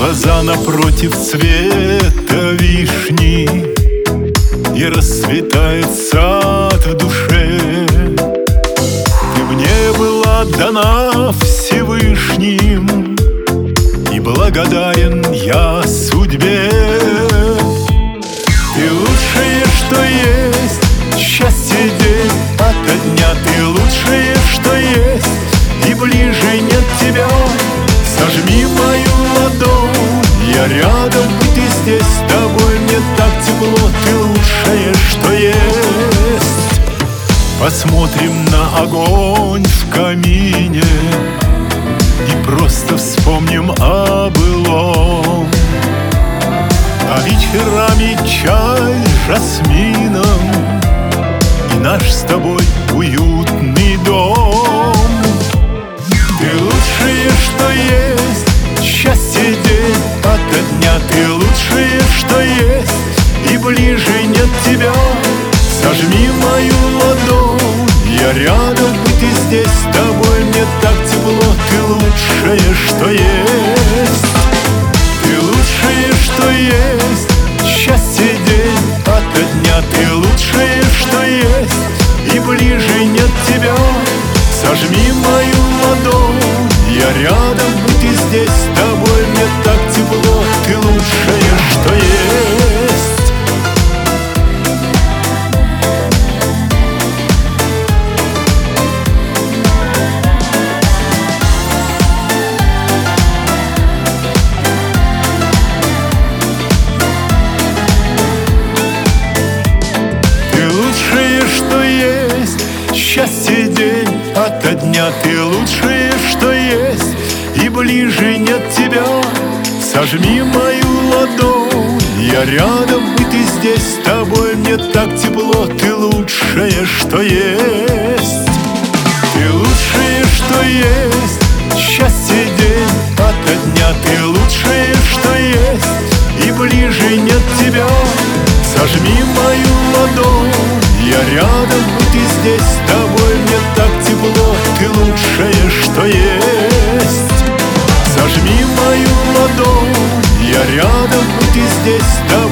Глаза напротив цвета вишни, и расцветает сад в душе. Ты мне была дана Всевышним, и благодарен я судьбе. Ты лучшее, что есть, счастье день ото дня. Ты лучшее, что есть, и ближе нет тебя. Сожми мою ладонь, я рядом, и ты здесь. С тобой мне так тепло, ты лучшее, что есть. Посмотрим на огонь в камине и просто вспомним о былом. А вечерами чай с жасмином и наш с тобой уютный дом. Ты лучшее, что есть, счастье день ото дня. Ты лучшее, что есть, и ближе нет тебя. Сожми мою ладонь, я рядом, и ты здесь. С тобой мне так тепло, ты лучшее, что есть. Ты лучшее, что есть, счастье день ото дня. Ты лучшее, что есть, и ближе нет тебя. Сожми мою ладонь, я рядом, и ты здесь. С тобой мне так тепло, ты лучшее, что есть. Ты лучшее, что есть, счастье день ото дня. Ты лучшее, что есть, и ближе нет тебя. Сожми мою ладонь, я рядом, и ты здесь. С тобой мне так тепло, ты лучшее, что есть. Ты лучшее, что есть, счастье день ото дня. Ты лучшее, что есть, и ближе нет тебя. Сожми мою ладонь, я рядом, и ты здесь. С тобой мне так тепло, ты лучшее, что есть. Сожми мою ладонь, я рядом, и ты здесь. С тобой